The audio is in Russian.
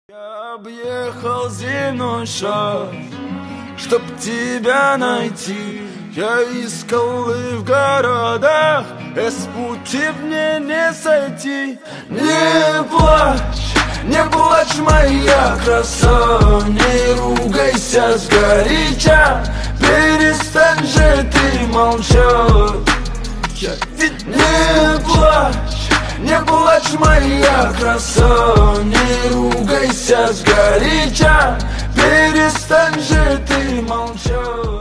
Я объехал земной шар, чтоб тебя найти. Я искал и в городах, с пути мне не сойти. Не плачь, моя краса, не ругайся сгоряча. Перестань же ты молчать. Не плачь, моя краса, не ругайся сгоряча. Перестань же ты молчать.